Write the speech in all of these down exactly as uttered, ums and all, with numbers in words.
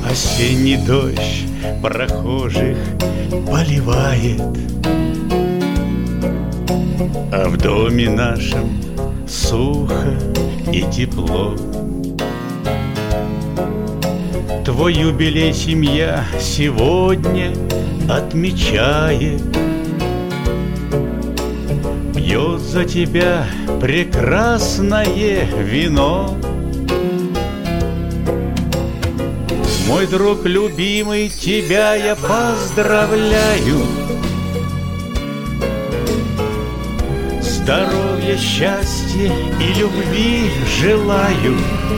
Осенний дождь прохожих поливает, а в доме нашем сухо и тепло. Твой юбилей семья сегодня отмечает, пьет за тебя прекрасное вино. Мой друг любимый, тебя я поздравляю. Здоровья, счастья и любви желаю.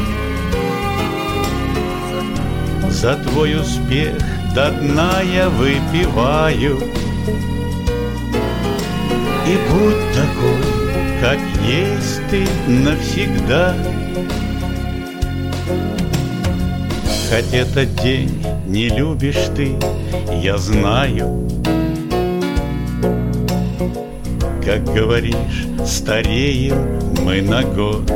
За твой успех до дна я выпиваю. И будь такой, как есть ты навсегда. Хоть этот день не любишь ты, я знаю. Как говоришь, стареем мы на год.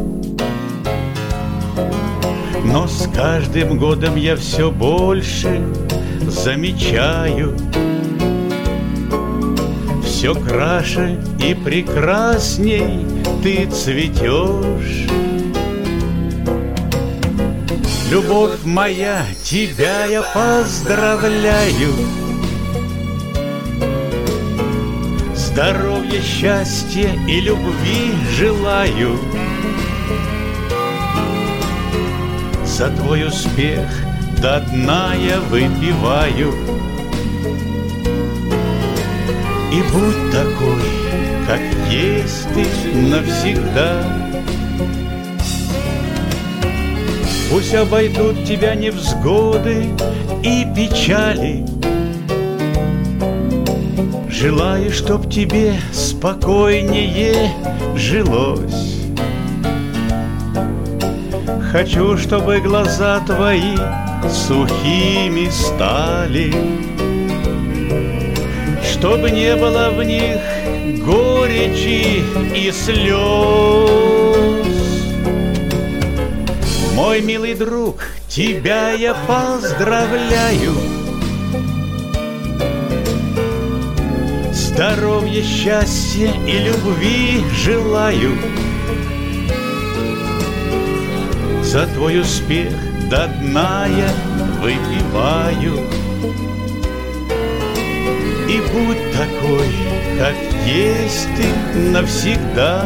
Но с каждым годом я все больше замечаю, все краше и прекрасней ты цветешь. Любовь моя, тебя я поздравляю. Здоровья, счастья и любви желаю. За твой успех до дна я выпиваю. И будь такой, как есть ты навсегда. Пусть обойдут тебя невзгоды и печали. Желаю, чтоб тебе спокойнее жилось. Хочу, чтобы глаза твои сухими стали, чтобы не было в них горечи и слез. Мой милый друг, тебя я поздравляю. Здоровья, счастья и любви желаю. За твой успех до дна я выпиваю. И будь такой, как есть ты навсегда.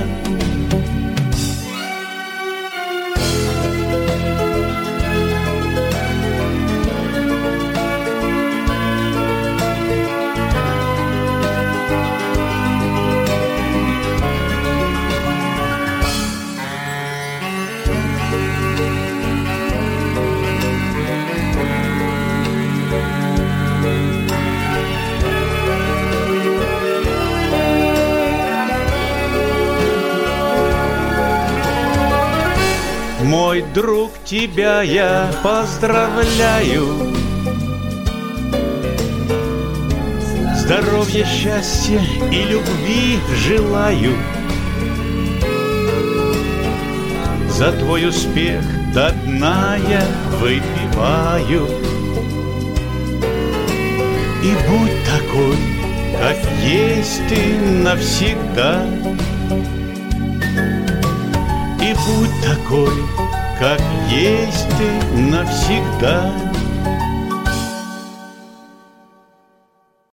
Мой друг, тебя я поздравляю. Здоровья, счастья и любви желаю. За твой успех до дна я выпиваю. И будь такой, как есть ты навсегда. И будь такой, как есть ты навсегда.